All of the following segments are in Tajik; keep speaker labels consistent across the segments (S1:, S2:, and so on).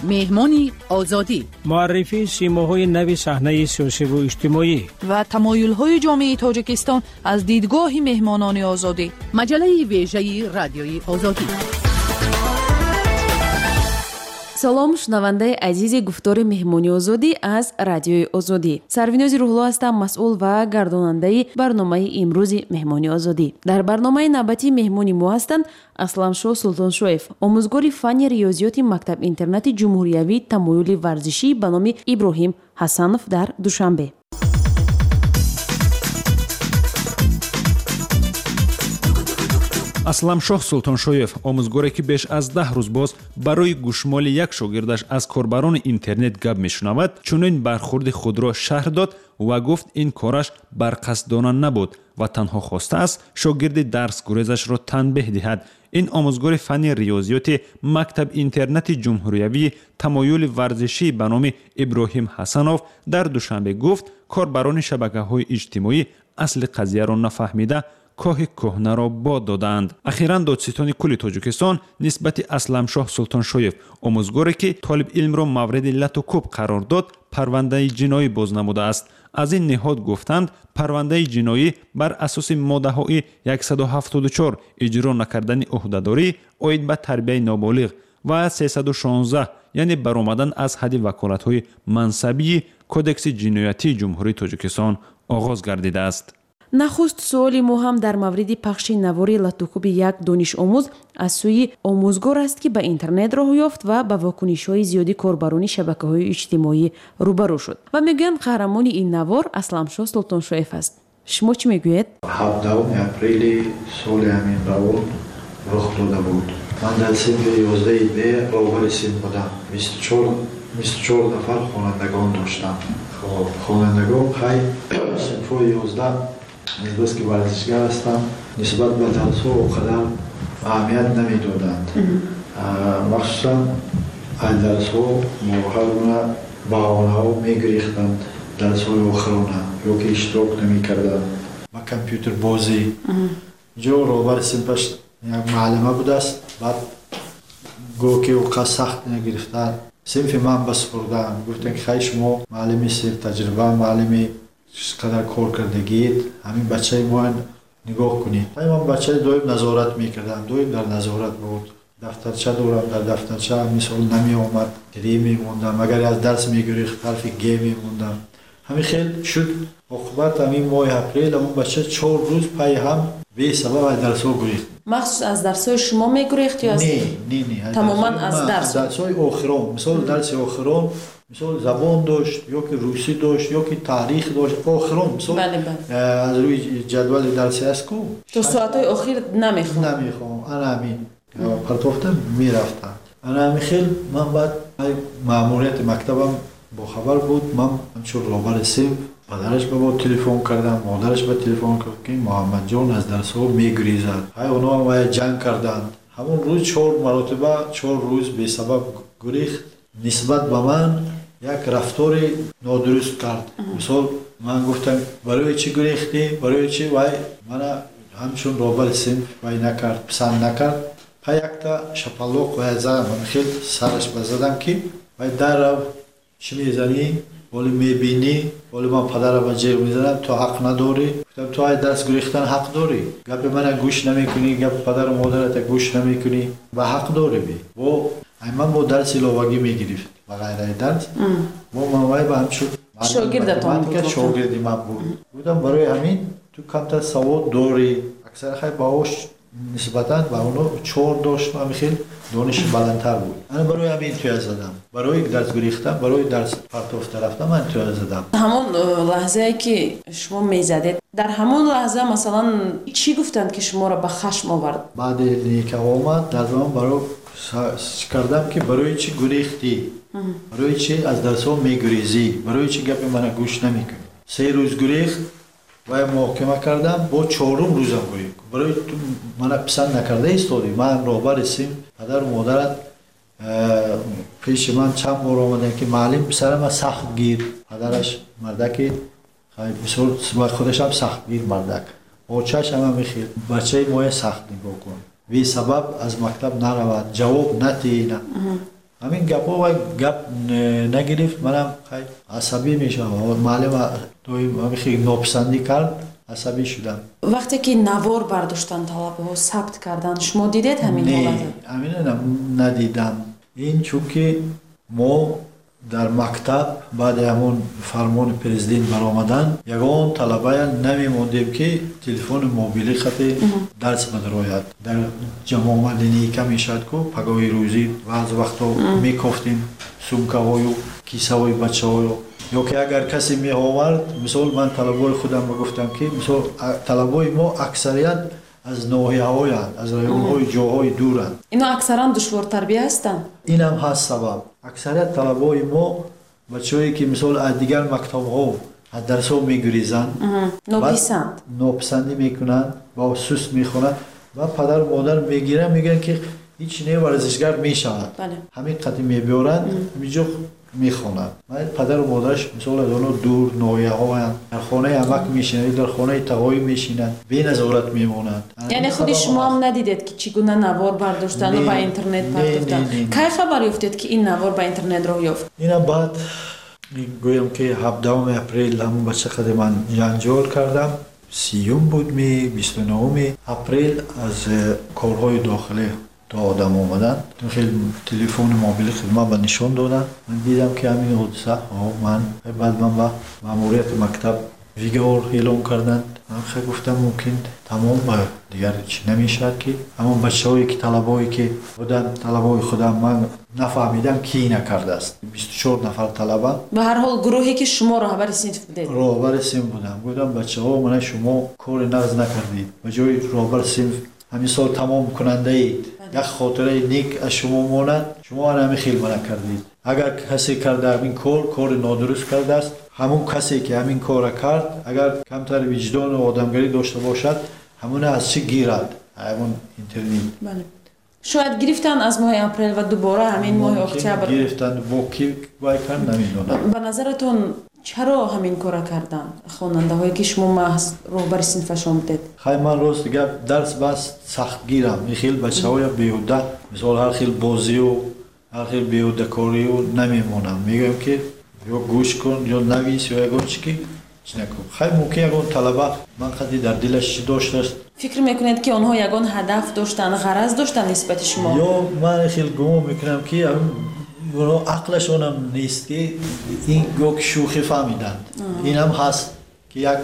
S1: مهمانی آزادی،
S2: معرفی سیماهای نو صحنه سیاسی و اجتماعی
S3: و تمایل‌های جامعه تاجیکستان از دیدگاه مهمانان آزادی.
S1: مجله ویژه رادیوی آزادی.
S4: салом шунавандаи азизи гуфтори меҳмони озодӣ аз радиои озодӣ. Сарвинози Рӯҳулло ҳастам, масъул ва гардонандаи барномаи имрӯзи меҳмони озодӣ. Дар барномаи навбатӣ меҳмони мо ҳастанд Асламшоҳ Султоншоев, омӯзгори фанни риёзиёти мактаб-интернати ҷумҳуриявии тамоюли варзишӣ ба номи Иброҳим Ҳасанов дар Душанбе.
S5: Асламшоҳ Султоншоев, омӯзгоре ки беш аз 10 рӯз боз барои гӯшмоли як шогирдаш аз корбарони интернет гап мешунавад, чунин бархурди худро шарҳ дод ва гуфт ин кораш барқасдона набуд ва танҳо хостааст шогирди дарсгурезашро танбеҳ диҳад. ин омӯзгори фанни риёзиёти мактаб-интернати ҷумҳуриявии тамоюли варзишӣ ба номи Иброҳим Ҳасанов дар Душанбе гуфт, корбарони шабакаҳои иҷтимоӣ асли қазияро нафаҳмида коҳи кӯҳнаро бод доданд. Ахиран додситони кулли Тоҷикистон нисбати Асламшоҳ Султоншоев, омӯзгоре ки толибилмро мавриди лату кӯб қарор дод, парвандаи ҷиноӣ боз намудааст. аз ин ниҳод гуфтанд, парвандаи ҷиноӣ бар асоси моддаҳои 174 иҷро накардани ӯҳдадорӣ оид ба тарбияи ноболиғ ва 316 яъне баромадан аз ҳадди ваколатҳои мансабии кодекси ҷиноятии ҷумҳурии Тоҷикистон оғоз гардидааст.
S4: нахуст суоли мо ҳам дар мавриди пахши навори латукуби як донишомӯз аз сӯи омӯзгор аст ки ба интернет роҳ ёфт ва ба вокунишҳои зиёди корбарони шабакаҳои иҷтимоӣ рӯбарӯ шуд. Ва мегӯянд қаҳрамони ин навор Асламшоҳ Султоншоев аст. шумо чӣ мегӯед?
S6: 17 апрели соли ҳамин равон рух дода буд. ман дар синфи 11 б роҳбари синф будам. 24 нафар хонандагон доштам. хонандагон қай синфҳои 11 нисбат ки варзишгар ҳастам, нисбат ба дарсҳо қадар аҳамият намедоданд. махсусан аз дарсҳо ҳар гуна баҳонаҳо мегирифтанд, дарсҳои охирона ёки иштирок намекарданд ба компютербозӣ. ҷо роҳбари синфаш як маълима будааст, баъд гӯё ки овқат сахт нагирифтанд, синфи ман басупурданд. гуфтанд ки хай шумо маълими синф таҷриба, маълими қадар кор кардагиед, ҳамин бачаи мо нигоҳ кунед. ман бачаи доим назорат мекардам, доим дар назорат буд. дафтарча дорам, дар дафтарча мисол намеомад, ре мемондам, агар аз дарс мегирифт ҳарфи г мемондам. ҳамин хел шуд. оқибат ҳамин моҳи апрел ҳамон бача 4 рӯз пай ҳам бесабаб аз дарсҳо гурехт.
S4: махсус аз дарсҳои шумо мегурехт ё
S6: не
S4: тамоман аз
S6: дарсҳои охирон? мисол дарси охирон, мисол забон дошт, ёки русӣ дошт, ёки таърих дошт, охирон мисол аз рӯи ҷадвали дарси астку
S4: то соатҳои охир намехоҳам.
S6: ана ҳамин партофта мерафтам. ана ҳамин хел ман баъд маъмурияти мактабам бохабар буд. ман ҳамчун роҳбари синф падараш ба телефон кардам, модараш ба телефон кард ки Муҳаммадҷон аз дарсҳо мегурезад. ҳай онҳо ҳам ҷанг карданд. ҳамон рӯз 4 маротиба 4 рӯз бесабаб гурехт. нисбат ба ман як рафтори нодуруст кард. мисол ман гуфтам барои чӣ гурехтӣ, барои чӣ? вай мана ҳамчун роҳбари синф вай накард, писанд накард. пай якта шапаллоқ вай задам, хел сараш ба задам ки вай даррав чӣ мезанӣ, боли мебинӣ, боли ман падара ба ҷеғ мезанам, то ҳақ надорӣ. гуфтам то ай дарс гурехтан ҳақ дорӣ, гапи мана гӯш намекунӣ, гапи падару модарата гӯш намекунӣ, ба ҳақ дорӣ бе. бо ман бо дарс иловагӣ мегирифт ба ғайраи дарс. бо ман вай ба ҳамчун шогирди ман буд. гуфтам барои ҳамин ту камтар савод дорӣ. аксар хай баҳош нисбатан ба оно 4 дошт, ҳамин хел дониши баландтар буд. ана барои ҳамин туя задам, барои дарс гурехтан, барои дарс партофта рафтан ман туя задам.
S4: ҳамон лаҳзае ки шумо мезадед, дар ҳамон лаҳза масалан чӣ гуфтанд ки шуморо ба хашм овард? баъди
S6: ка омад дар ман барои чӣ кардам ки барои чӣ гурехтӣ, барои чӣ аз дарсҳо мегурезӣ, барои чӣ гапи мана гӯш намекунӣ. 3 рӯз гурехт, вай муҳокима кардам, бо 4-ум рӯзам гурехт. барои ту мана писанд накарда истодӣ. ман роҳбари синф, падару модарат пеши ман чанд бор омаданд ки маълим писарама сахтгир, падараш мардаки бисёр худашам сахтгир мардак, очаш ҳама мехел бачаи моя сахт нигоҳ кун, бесабаб аз мактаб наравад, ҷавоб натиҳина. همین گپا و گپ نگرفت منم خیلی عصبی میشم و معلم دوی خیلی ناپسندی کرد عصبی شدم.
S4: وقتی که نوار برداشتن طلبه ها ثبت کردن شما دیدید همین حالت؟
S6: نه همین ندیدم. این چونکه ما در مکتب بعد همون فرمان پرزیدنت برآمدن یگان طلبه نمیموندیم که تلفن موبیلی خطی درس بدروید در جمع دینی کمی شد که پگاهی روزی بعض وقتا میکفتیم سومکه های و کیسه های بچه های یا که اگر کسی می آورد مثال من طلبه خودم بگفتم که مثال طلبه ما اکثریت از ناحیه های از رایون های جاهای دورند.
S4: اینا اکثرا دشوار تربیه هستند.
S6: این هم هست سبب. اکثریت طلبه ما بچه‌ای که مثال از دیگر مکتب ها از درس ها میگریزند ناپسندی میکنند با سست میخونند و پدر و مادر میگیرن میگن که هیچ نه ورزشگر میشود. همین قدی میبیارند میجو میخونند. پدر و مادرش مثال از اونو دور ناحیه ها هم در خانه عمک میشینند در خانه تقایی میشینند بی نظارت میمونند.
S4: یعنی خود شما هم ندیدید که چگونه نوار برداشتن و با اینترنت پرداختن؟ کی خبر یافتید که این نوار با اینترنت راه یافت؟
S6: اینا بعد میگویم که 17 اپریل همون بچه خود من جنجال کردم 30 بود 29 اپریل از کارهای داخلی تا آدم آمدن خیلی تلفن موبیل خدمت به نشان دادن. من دیدم که همین حادثه من بعد من با ماموریت مکتب ویگار اعلام کردند. من خیلی گفتم ممکن تمام دیگر چی نمیشد که همون بچه‌هایی که طلبه‌ای که بودن طلبه‌های خودم من نفهمیدم کی نکرده است. 24 نفر طلبه
S4: به هر حال گروهی که شما راهبر صنف بودید.
S6: راهبر صنف بودم. گفتم بچه‌ها من شما کار نقض نکردید. به جای راهبر صنف همین سال تمام کننده اید. یک خاطره نیک از شما ماند شما همین خیلی منع کردید. اگر کسی کرده همین کار نادرست کرده است همون کسی که همین کار کرد اگر کمتر وجدان و آدمگری داشته باشد همون از چی گیرد همون اینترنت.
S4: بله. شاید گرفتن از ماه اپریل و دوباره همین ماه اکتبر
S6: گرفتن با کی وای کردن نمیدونم.
S4: به نظرتون چرا همین کارا کردن خواننده هایی که شما محض راهبر صنفشون بودید؟
S6: خیلی من راست دیگه درس بس سخت گیرم. خیلی بچه‌های بیهوده مثلا هر خیلی بازی و هر خیلی بیهوده کاری و نمیمونم. میگم که یا گوش کن یا نویس یا یگان چی نکن. خیلی ممکن یگان طلبه من خیلی در دلش چی داشته است.
S4: فکر میکنید که آنها یگان هدف داشتن غرض داشتن نسبت شما؟
S6: یا من خیلی گمان میکنم که عقلشون هم نیست که این یک شوخی فهمیدند. این هم هست که یک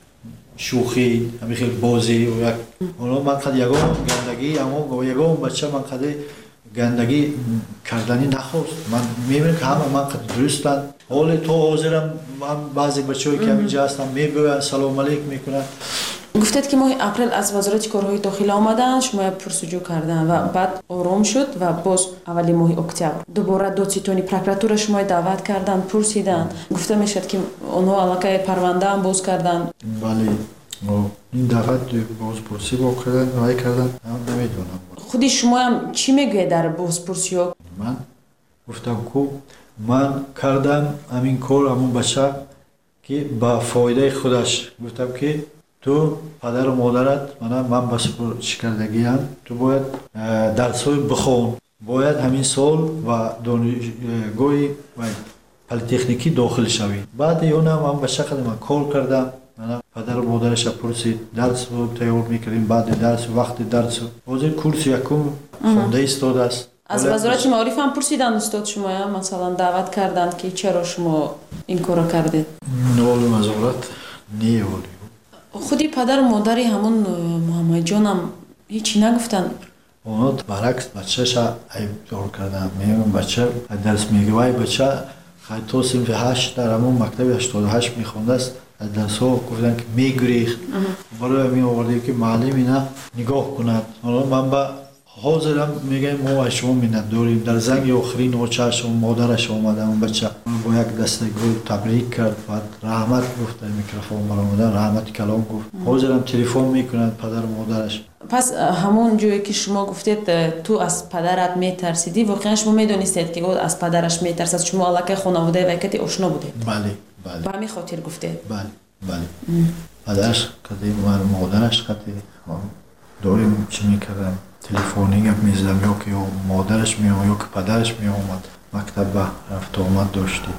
S6: شوخی همین خیلی بازی و یک من خیلی یگان گندگی اما یگان بچه من خیلی گندگی کردنی نخواست. من میبینم که همه من خیلی درستن. حال تو حاضرم من بعضی بچه‌ای که اینجا هستن میگوین سلام علیک میکنن.
S4: گفتید که ماه اپریل از وزارت کارهای داخلی آمدن شما پرسجو کردن و بعد آرام شد و باز اولی ماه اکتبر دوباره دادستانی پروکراتور شما دعوت کردن پرسیدن گفته میشد که اونها علاقه پرونده هم باز کردن.
S6: بله این دعوت بازپرسی با کردن رای کردن نمیدونم.
S4: خودی شما هم چی میگوید در بازپرسی ها؟
S6: من گفتم که من کردم همین کار همون بچه که با فایده خودش گفتم که تو پدر و مادرت من بس شکردگی هم تو باید درس های بخون باید همین سال و دانشگاه پلیتکنیکی داخل شوی. بعد اون هم بچه خود من کار کردم. پدر و مادرش پرسید درس رو تیار میکردیم بعد درس وقت درس حاضر کورس یکم خونده ایستاده است.
S4: از وزارت معارف هم پرسیدن استاد شما مثلا دعوت کردن که چرا شما این کارو کردید؟
S6: نوال وزارت نیولی.
S4: خودی پدر و مادری همون محمد جان هم هیچی نگفتن؟
S6: اونا برعکس بچه‌ش عیب دار کردن. میگم بچه درس میگه وای بچه خیلی تو صنف 8 در همون مکتب 88 میخونده است از درس ها گفتن که میگریخت برای همین آورده که معلم اینا نگاه کند. من با حاضرم میگم ما شما میند داریم در زنگ آخرین نوچه‌اش مادرش آمده اون بچه با یک دسته گل تبریک کرد بعد رحمت گفت میکروفون برآمدن رحمت کلام گفت حاضرم تلفن میکنند پدر و مادرش.
S4: پس همون جایی که شما گفتید تو از پدرت میترسیدی واقعا شما میدونستید که او از پدرش میترسد شما علاقه خانواده و کتی آشنا بودید؟
S6: بله
S4: به همین خاطر گفتید؟
S6: بله پدرش کتی من مادرش کتی داریم چی میکردم تلفنی گپ میزدم، یا که مادرش میام یا که پدرش میامد مکتب رفت آمد داشتیم.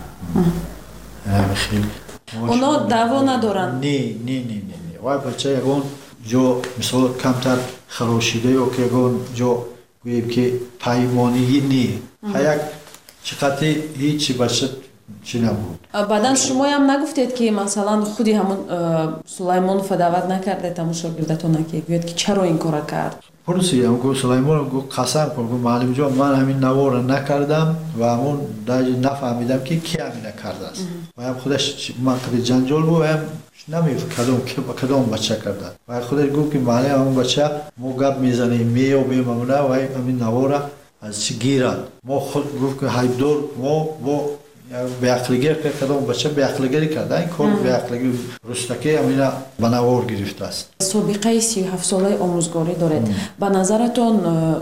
S6: خیلی
S4: اونا دعوا ندارن؟
S6: نه. وای بچه یکون جو مثلا کمتر خراشیده یا که یکون جو گوییم که پیمانگی نه، یک چقدر هیچی بچه چی نبود.
S4: بعدن شما هم نگفتید که مثلا خودی همون سلیمانوف دعوت نکردید همون شاگردتون که گوید که چرا این کار کرد؟
S6: پرسیدم گفت سلیمان گفت قسم کن، گفت معلم جان من همین نوار نکردم و همون درجه نفهمیدم که کی همین کرده است و هم خودش منطقه جنجال بود و هم نمیفهمم کدام بچه کرده و خودش گفت که معلم همون بچه ما گپ میزنیم میابیم همونه و همین نوار از چی گیرد. ما خود گفت که حیبدار ما به عقلگر که کدام بچه به عقلگری کرده، این کار به عقلگری رستکی همینا به نوار گرفته است.
S4: سابقه 37 ساله آموزگاری دارید. به نظرتون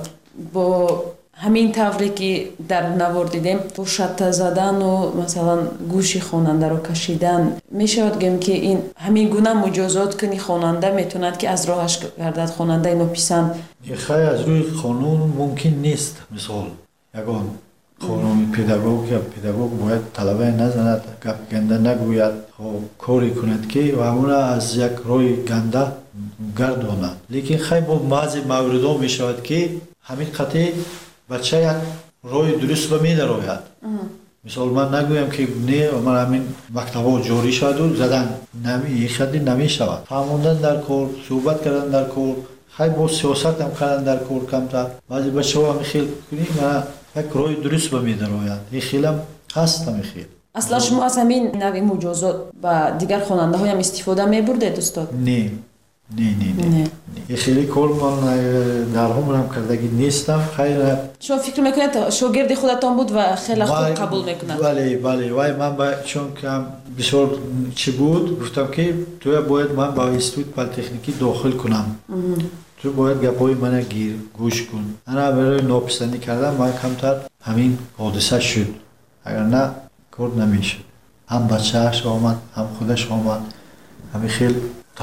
S4: با همین طوری که در نوار دیدیم با شطه زدن و مثلا گوش خواننده رو کشیدن میشود گم که این همین گونه مجازات کنی خواننده میتوند که از راهش گردد خواننده اینو پسند؟
S6: خیلی از روی قانون ممکن نیست. مثال یگان قانون پداگوگ باید طلبه نزند، گپ گنده نگوید، کاری کند که و همون از یک روی گنده گرداند. لیکن خیلی با بعضی موردها می شود که همین قطعی بچه یک روی درست به می دراید. مثال من نگویم که نه من همین مکتبا جاری شد و زدن نمی شود. فهموندن در کار، صحبت کردن در کار، خیلی با سیاست هم کردن در کار کمتر. بعضی بچه ها همی خیلی کنیم و یک روی درست به می دراید. این خیلی هم هست همی خیلی.
S4: اصلا شما از همین نوع مجازات با دیگر خواننده های هم استفاده می برده استاد؟
S6: نه. این خیلی کار من در همون کردگی نیستم. خیلی
S4: شما فکر میکنید شاگرد خودتان بود و خیلی خوب قبول میکنند؟
S6: بله وای من چون که بسیار چی بود گفتم که تو باید من با اینستیتوت پلی‌تکنیکی داخل کنم، تو باید گپای من گوش کن. انا برای ناپسندی کردم من کمتر همین حادثه شد، اگر نه کار نمیشد. هم بچه‌اش آمد هم خودش آمد، همین خیلی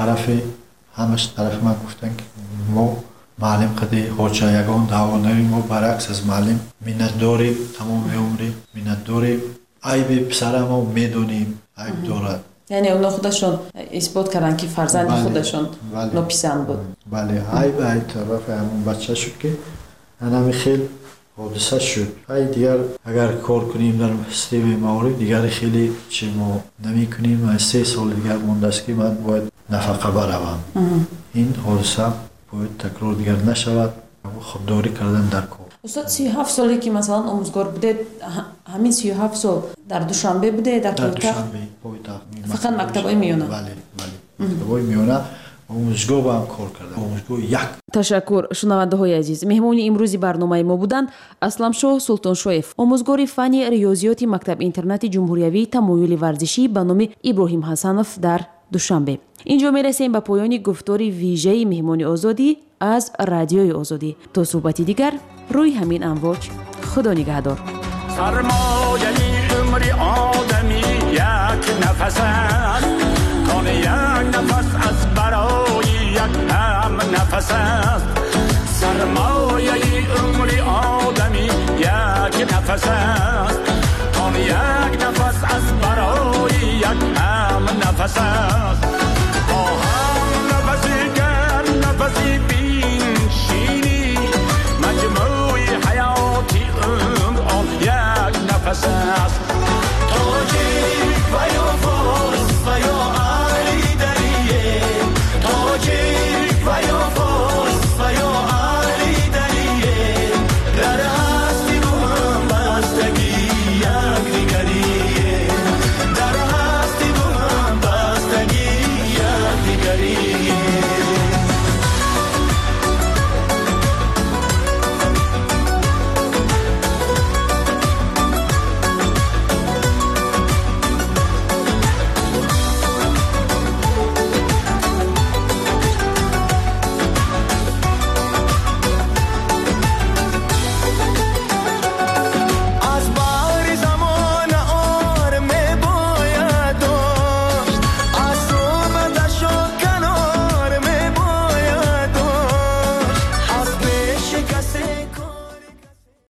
S6: همش طرف من گفتن که ما معلم قدی حاجه یگان دعوا نریم، ما برعکس از معلم منت داریم، تمام عمری منت داریم، عیب پسر ما میدونیم عیب دارد.
S4: یعنی اونا خودشون اثبات کردن که فرزند خودشون ناپسند بود.
S6: بله عیب طرف همون بچه شد که همین خیلی حادثه شد. دیگر اگر کار کنیم در سیستم معارف دیگر خیلی چی ما نمی کنیم. 3 سال دیگر مونده است که من باید نفقه بروم. این حادثه باید تکرار دیگر نشود. خودداری کردن در کار.
S4: استاد 37 سالی که مثلا آموزگار بوده، همین 37 سال در دوشنبه بوده؟ در
S6: پایتخت
S4: فقط مکتبای میونه؟
S6: بله مکتبای میونه آموزگار با هم کار کردم. آموزگار یک.
S4: تشکر. شنونده های عزیز، مهمانی امروزی برنامه ما بودند اسلمشاه سلطانشویف، آموزگار فن ریاضیات مکتب اینترنت جمهوریوی تمایل ورزشی به نام ابراهیم حسنوف در دوشنبه. اینجا میرسیم به پایان گفتار ویژه مهمانی آزادی از رادیوی آزادی. تا صحبتی دیگر روی همین امواج، خدا نگهدار.
S7: سرمایه عمر آدمی یک نفس است، کان یک نفس از برای یک هم نفس است. سرمایه عمر آدمی یک نفس است.